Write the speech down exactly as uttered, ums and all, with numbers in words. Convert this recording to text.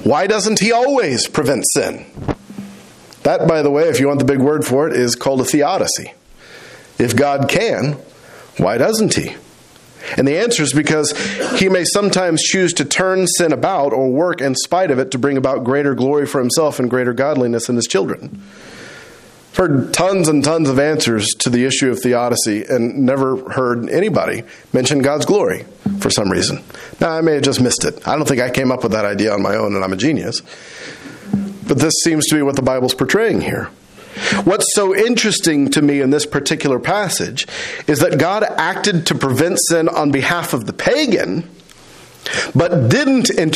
Why doesn't he always prevent sin? That, by the way, if you want the big word for it, is called a theodicy. If God can, why doesn't he? And the answer is because he may sometimes choose to turn sin about or work in spite of it to bring about greater glory for himself and greater godliness in his children. I've heard tons and tons of answers to the issue of theodicy and never heard anybody mention God's glory for some reason. Now, I may have just missed it. I don't think I came up with that idea on my own and I'm a genius. But this seems to be what the Bible's portraying here. What's so interesting to me in this particular passage is that God acted to prevent sin on behalf of the pagan, but didn't intervene